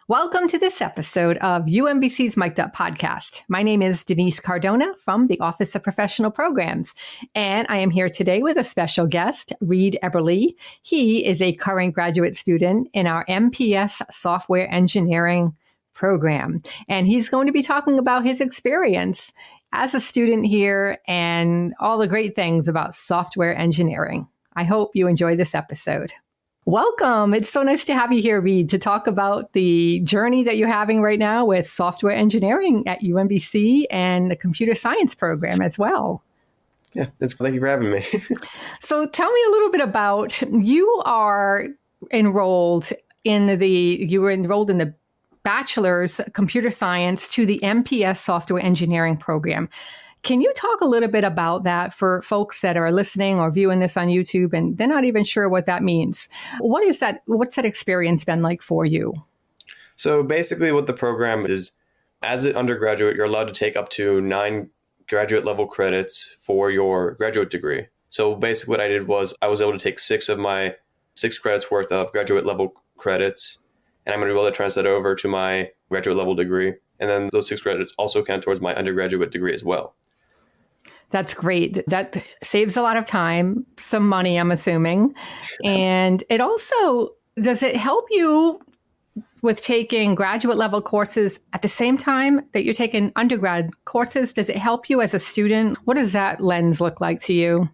Welcome to this episode of UMBC's Mic'd Up podcast. My name is Denise Cardona from the Office of Professional Programs, and I am here today with a special guest, Reed Eberly. He is a current graduate student in our MPS Software Engineering program, and he's going to be talking about his experience as a student here and all the great things about software engineering. I hope you enjoy this episode. Welcome. It's so nice to have you here, Reed, to talk about the journey that you're having right now with software engineering at UMBC and the computer science program as well. Yeah, thank you for having me. So tell me a little bit about, you were enrolled in the Bachelor's Computer Science to the MPS Software Engineering program. Can you talk a little bit about that for folks that are listening or viewing this on YouTube and they're not even sure what that means? What is that? What's that experience been like for you? So basically what the program is, as an undergraduate, you're allowed to take up to 9 graduate level credits for your graduate degree. So basically what I did was I was able to take 6 credits worth of graduate level credits, and I'm going to be able to transfer that over to my graduate level degree. And then those 6 credits also count towards my undergraduate degree as well. That's great. That saves a lot of time, some money, I'm assuming. And it also, does it help you with taking graduate level courses at the same time that you're taking undergrad courses? Does it help you as a student? What does that lens look like to you?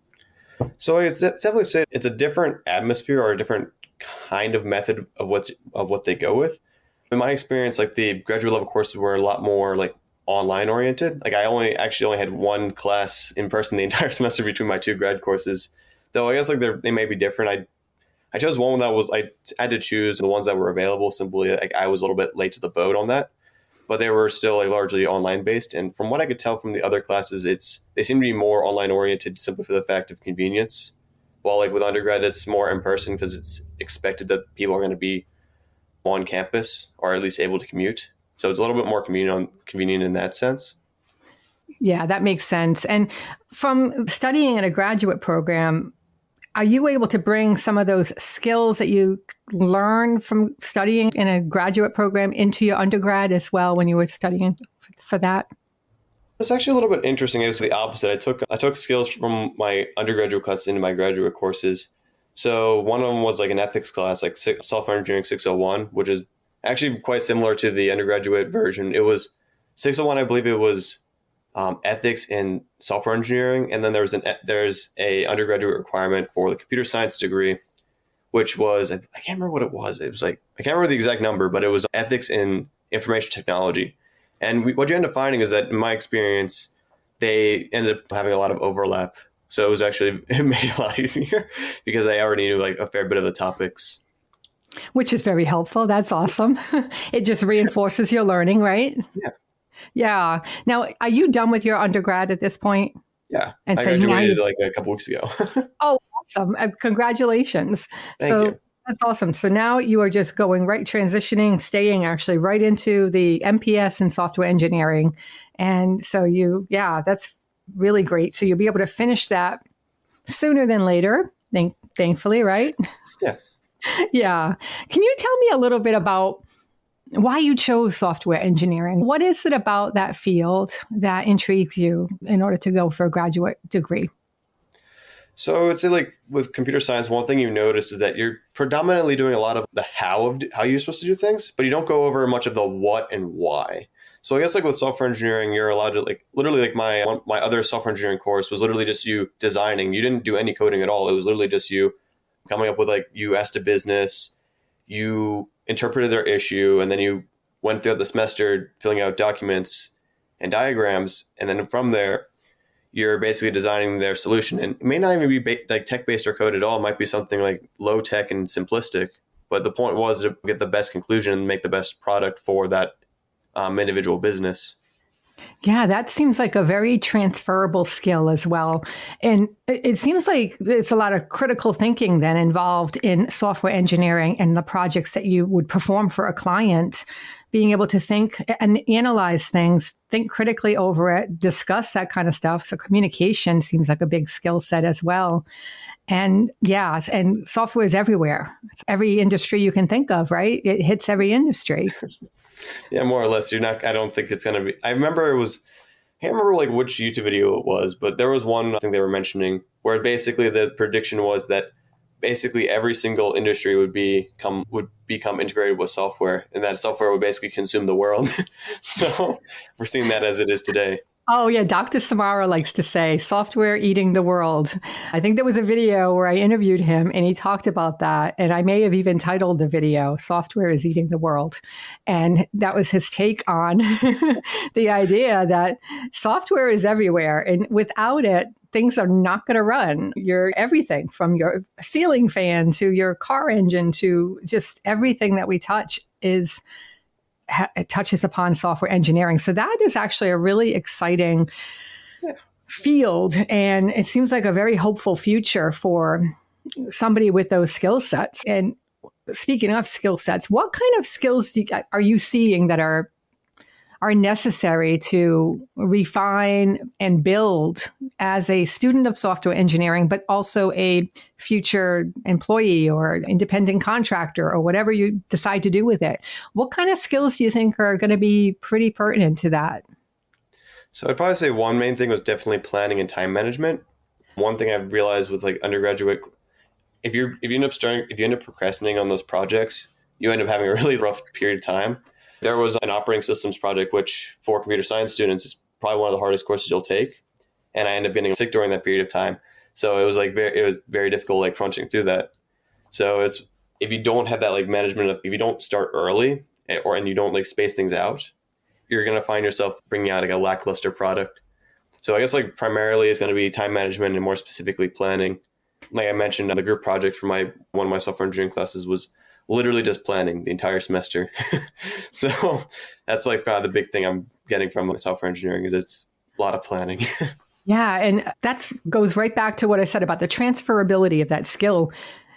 So I definitely say it's a different atmosphere or a different kind of method of what they go with. In my experience, like the graduate level courses were a lot more like online oriented. Like I only had one class in person the entire semester between my 2 grad courses. Though I guess like they may be different. I chose one that was, I had to choose the ones that were available. Simply like I was a little bit late to the boat on that, but they were still like largely online based. And from what I could tell from the other classes, they seem to be more online oriented simply for the fact of convenience. While like with undergrad, it's more in person because it's expected that people are going to be on campus or at least able to commute. So it's a little bit more convenient in that sense. Yeah, that makes sense. And from studying in a graduate program, are you able to bring some of those skills that you learn from studying in a graduate program into your undergrad as well when you were studying for that? It's actually a little bit interesting. It's the opposite. I took skills from my undergraduate classes into my graduate courses. So one of them was like an ethics class, like Software Engineering 601, which is actually quite similar to the undergraduate version. It was 601, I believe it was ethics in software engineering. And then there's a undergraduate requirement for the computer science degree, which was, I can't remember what it was. It was like, I can't remember the exact number, but it was ethics in information technology. And what you end up finding is that in my experience, they ended up having a lot of overlap. So it made it a lot easier because I already knew like a fair bit of the topics. Which is very helpful. That's awesome. It just reinforces your learning, right? Yeah. Yeah. Now, are you done with your undergrad at this point? Yeah. And I so graduated like a couple weeks ago. Oh, awesome. Congratulations. Thank you. That's awesome. So now you are just staying actually right into the MPS and software engineering. And so that's really great. So you'll be able to finish that sooner than later, thankfully, right? Yeah. Yeah. Can you tell me a little bit about why you chose software engineering? What is it about that field that intrigues you in order to go for a graduate degree? So I'd say like with computer science, one thing you notice is that you're predominantly doing a lot of the how you're supposed to do things, but you don't go over much of the what and why. So I guess like with software engineering, you're allowed to like literally like my other software engineering course was literally just you designing. You didn't do any coding at all. It was literally just you coming up with like, you asked a business, you interpreted their issue, and then you went throughout the semester filling out documents and diagrams. And then from there, you're basically designing their solution. And it may not even be like tech-based or code at all. It might be something like low tech and simplistic. But the point was to get the best conclusion and make the best product for that individual business. Yeah, that seems like a very transferable skill as well. And it seems like there's a lot of critical thinking then involved in software engineering and the projects that you would perform for a client, being able to think and analyze things, think critically over it, discuss that kind of stuff. So communication seems like a big skill set as well. And yes, and software is everywhere. It's every industry you can think of, right? It hits every industry. Yeah, more or less. I don't think it's going to be. I can't remember like which YouTube video it was, but there was one thing they were mentioning where basically the prediction was that basically every single industry would become integrated with software, and that software would basically consume the world. So we're seeing that as it is today. Oh, yeah. Dr. Samara likes to say software eating the world. I think there was a video where I interviewed him and he talked about that. And I may have even titled the video, Software is Eating the World. And that was his take on the idea that software is everywhere. And without it, things are not going to run. Your everything from your ceiling fan to your car engine to just everything that we touch it touches upon software engineering. So that is actually a really exciting field. And it seems like a very hopeful future for somebody with those skill sets. And speaking of skill sets, what kind of skills are you seeing that are necessary to refine and build as a student of software engineering, but also a future employee or independent contractor or whatever you decide to do with it? What kind of skills do you think are going to be pretty pertinent to that? So I'd probably say one main thing was definitely planning and time management. One thing I've realized with like undergraduate, if you end up procrastinating on those projects, you end up having a really rough period of time. There was an operating systems project, which for computer science students is probably one of the hardest courses you'll take. And I ended up getting sick during that period of time. So it was very difficult, like crunching through that. So if you don't have that like management, if you don't start early and you don't like space things out, you're going to find yourself bringing out like a lackluster product. So I guess like primarily it's going to be time management and more specifically planning. Like I mentioned, the group project for one of my software engineering classes was literally just planning the entire semester. So that's like probably the big thing I'm getting from software engineering is it's a lot of planning. Yeah. And that goes right back to what I said about the transferability of that skill.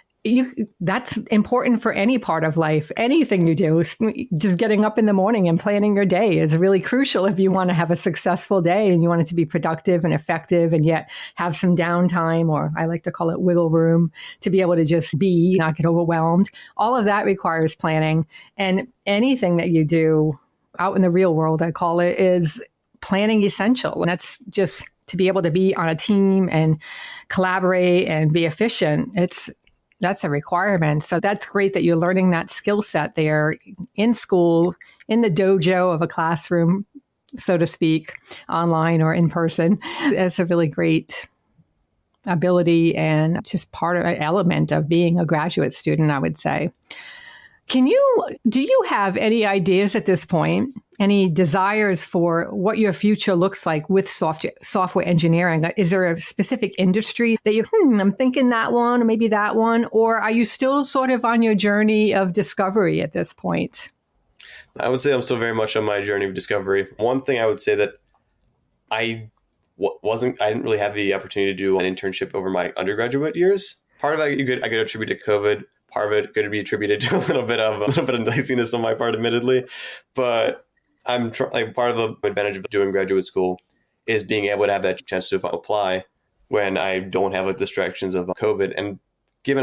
That's important for any part of life. Anything you do, just getting up in the morning and planning your day is really crucial if you want to have a successful day and you want it to be productive and effective and yet have some downtime, or I like to call it wiggle room, to be able to just be, not get overwhelmed. All of that requires planning. And anything that you do out in the real world, I call it, is planning essential. And that's just to be able to be on a team and collaborate and be efficient. That's a requirement. So that's great that you're learning that skill set there in school, in the dojo of a classroom, so to speak, online or in person. That's a really great ability and just part of an element of being a graduate student, I would say. Do you have any ideas at this point, any desires for what your future looks like with software engineering? Is there a specific industry that I'm thinking that one, or maybe that one, or are you still sort of on your journey of discovery at this point? I would say I'm still very much on my journey of discovery. One thing I would say that I didn't really have the opportunity to do an internship over my undergraduate years. Part of that I could attribute to COVID. Part of it could be attributed to a little bit of niceness on my part, admittedly. But part of the advantage of doing graduate school is being able to have that chance to apply when I don't have like distractions of COVID. And given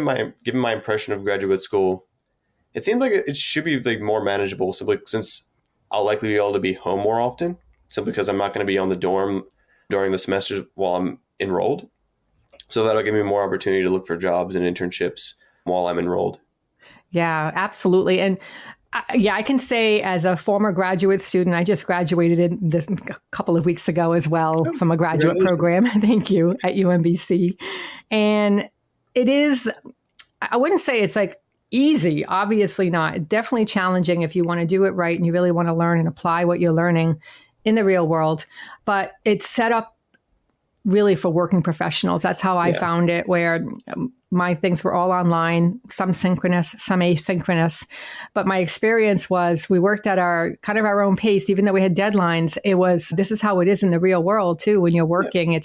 my impression of graduate school, it seems like it should be like more manageable, simply since I'll likely be able to be home more often, simply because I'm not going to be on the dorm during the semester while I'm enrolled. So that'll give me more opportunity to look for jobs and internships while I'm enrolled. Yeah, absolutely. And I can say as a former graduate student, I just graduated a couple of weeks ago as well from a graduate program. Thank you, at UMBC. And it is, I wouldn't say it's like easy, obviously not. Definitely challenging if you want to do it right and you really want to learn and apply what you're learning in the real world. But it's set up really for working professionals. That's how I found it, where my things were all online, some synchronous, some asynchronous. But my experience was we worked at our kind of our own pace, even though we had deadlines. This is how it is in the real world too. When you're working,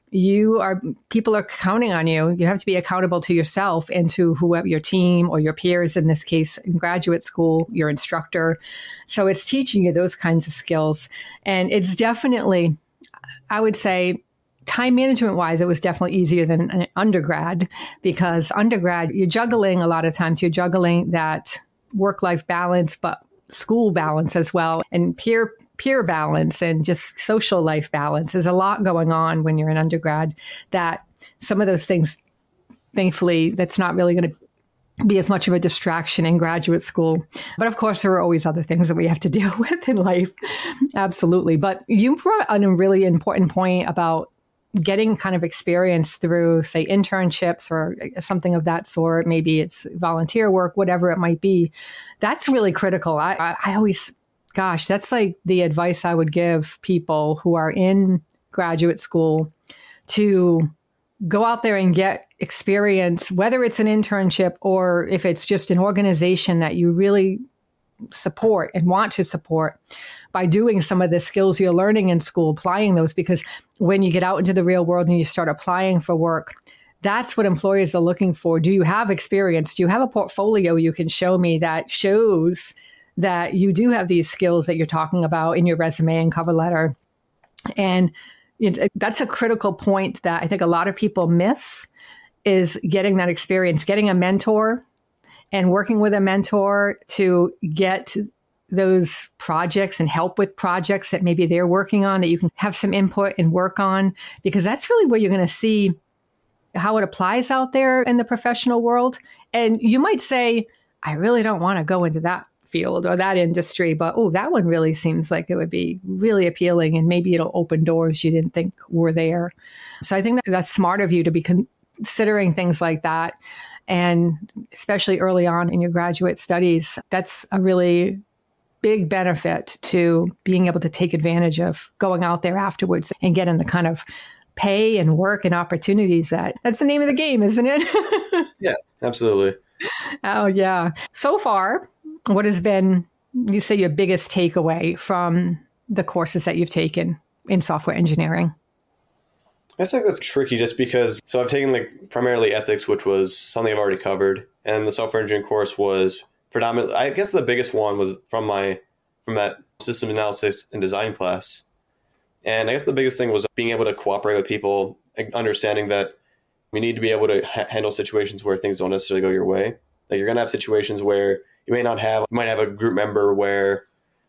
people are counting on you. You have to be accountable to yourself and to whoever your team or your peers, in this case, in graduate school, your instructor. So it's teaching you those kinds of skills. And it's definitely, I would say, time management wise, it was definitely easier than an undergrad, because undergrad, you're juggling a lot of times. You're juggling that work-life balance, but school balance as well, and peer balance, and just social life balance. There's a lot going on when you're an undergrad that some of those things, thankfully, that's not really going to be as much of a distraction in graduate school. But of course, there are always other things that we have to deal with in life. Absolutely. But you brought on a really important point about getting kind of experience through, say, internships or something of that sort. Maybe it's volunteer work, whatever it might be. That's really critical. I always, gosh, that's like the advice I would give people who are in graduate school, to go out there and get experience, whether it's an internship or if it's just an organization that you really support and want to support, by doing some of the skills you're learning in school, applying those, because when you get out into the real world and you start applying for work, that's what employers are looking for. Do you have experience? Do you have a portfolio you can show me that shows that you do have these skills that you're talking about in your resume and cover letter? And that's a critical point that I think a lot of people miss, is getting that experience, getting a mentor and working with a mentor to get those projects and help with projects that maybe they're working on that you can have some input and work on, because that's really where you're going to see how it applies out there in the professional world. And you might say, I really don't want to go into that field or that industry, but that one really seems like it would be really appealing, and maybe it'll open doors you didn't think were there. So I think that's smart of you to be considering things like that. And especially early on in your graduate studies, that's a really big benefit to being able to take advantage of going out there afterwards and getting the kind of pay and work and opportunities that's the name of the game, isn't it? Yeah, absolutely. Oh, yeah. So far, what has been, you say, your biggest takeaway from the courses that you've taken in software engineering? I think that's tricky just because, so I've taken primarily ethics, which was something I've already covered. And the software engineering course was predominantly, I guess the biggest one was from that system analysis and design class. And I guess the biggest thing was being able to cooperate with people, understanding that we need to be able to handle situations where things don't necessarily go your way. Like, you're going to have situations where you might have a group member where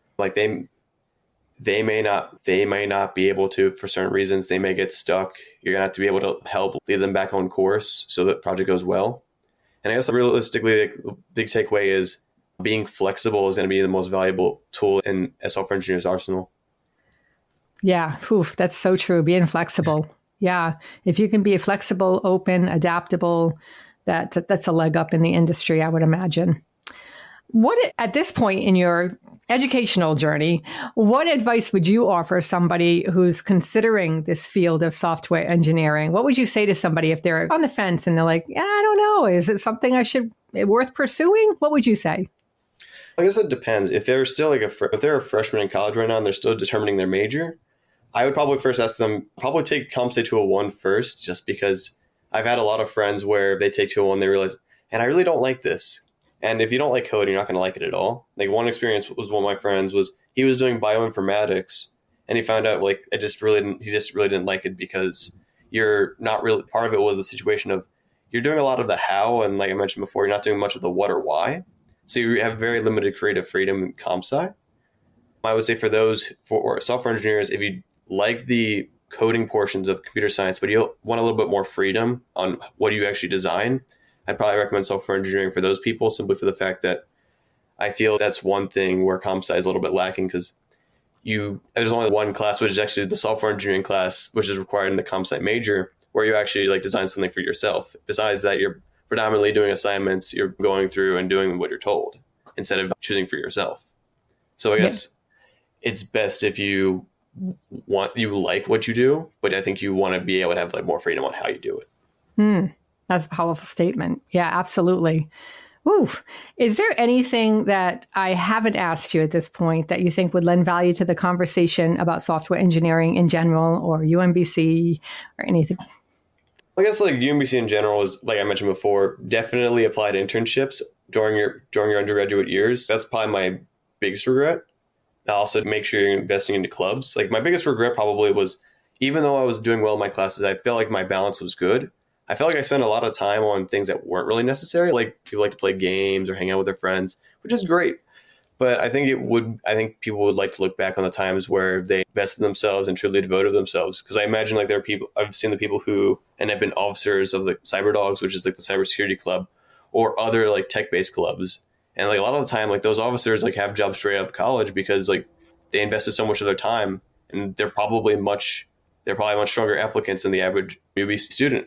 they may not be able to, for certain reasons. They may get stuck. You're going to have to be able to help lead them back on course so that the project goes well. And I guess realistically, the big takeaway is being flexible is going to be the most valuable tool in a software engineer's arsenal. Yeah, that's so true. Being flexible. Yeah. If you can be flexible, open, adaptable, that's a leg up in the industry, I would imagine. At this point in your educational journey, what advice would you offer somebody who's considering this field of software engineering? What would you say to somebody if they're on the fence and they're like, yeah, I don't know, is it something worth pursuing? What would you say? I guess it depends. If they're still if they're a freshman in college right now and they're still determining their major, I would probably first ask them, probably take CompSci 201 first, just because I've had a lot of friends where they take 201, they realize, and I really don't like this. And if you don't like coding, you're not going to like it at all. Like, one experience was one of my friends he was doing bioinformatics, and he found out he just really didn't like it, because you're not really, part of it was the situation of you're doing a lot of the how, and like I mentioned before, you're not doing much of the what or why. So you have very limited creative freedom in CompSci. I would say for software engineers, if you like the coding portions of computer science, but you want a little bit more freedom on what you actually design, I'd probably recommend software engineering for those people, simply for the fact that I feel that's one thing where CompSci is a little bit lacking, because there's only one class, which is actually the software engineering class, which is required in the CompSci major, where you actually design something for yourself. Besides that, you're predominantly doing assignments, you're going through and doing what you're told instead of choosing for yourself. So I guess it's best if you like what you do, but I think you want to be able to have more freedom on how you do it. That's a powerful statement. Yeah, absolutely. Ooh. Is there anything that I haven't asked you at this point that you think would lend value to the conversation about software engineering in general, or UMBC, or anything? I guess like UMBC in general is, like I mentioned before, definitely applied internships during your undergraduate years. That's probably my biggest regret. Also, make sure you're investing into clubs. Like my biggest regret probably was, even though I was doing well in my classes, I felt like my balance was good. I felt like I spent a lot of time on things that weren't really necessary. Like people like to play games or hang out with their friends, which is great. But I think people would like to look back on the times where they invested themselves and truly devoted themselves. Because I imagine like there are people, I've seen the people who and have been officers of the CyberDogs, which is like the cybersecurity club, or other like tech-based clubs. And like a lot of the time, like those officers like have jobs straight out of college because like they invested so much of their time, and they're probably much stronger applicants than the average UBC student.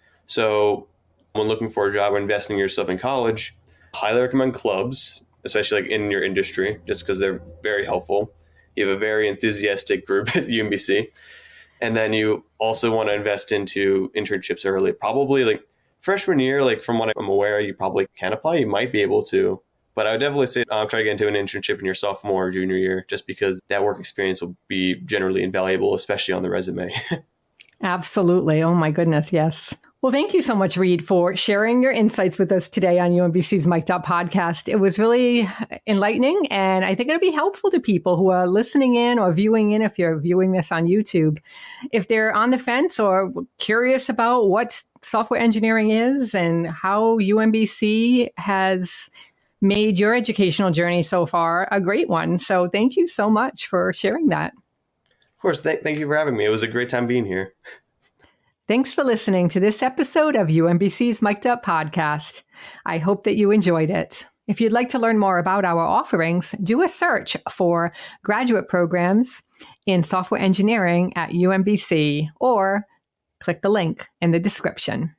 So when looking for a job or investing in yourself in college, highly recommend clubs, especially like in your industry, just because they're very helpful. You have a very enthusiastic group at UMBC. And then you also want to invest into internships early. Probably like freshman year, like from what I'm aware, you probably can apply. You might be able to. But I would definitely say try to get into an internship in your sophomore or junior year, just because that work experience will be generally invaluable, especially on the resume. Absolutely. Oh my goodness. Yes. Well, thank you so much, Reed, for sharing your insights with us today on UMBC's Mic'd Up podcast. It was really enlightening, and I think it'll be helpful to people who are listening in or viewing in, if you're viewing this on YouTube. If they're on the fence or curious about what software engineering is and how UMBC has made your educational journey so far a great one. So thank you so much for sharing that. Of course. Thank you for having me. It was a great time being here. Thanks for listening to this episode of UMBC's Mic'd Up podcast. I hope that you enjoyed it. If you'd like to learn more about our offerings, do a search for graduate programs in software engineering at UMBC, or click the link in the description.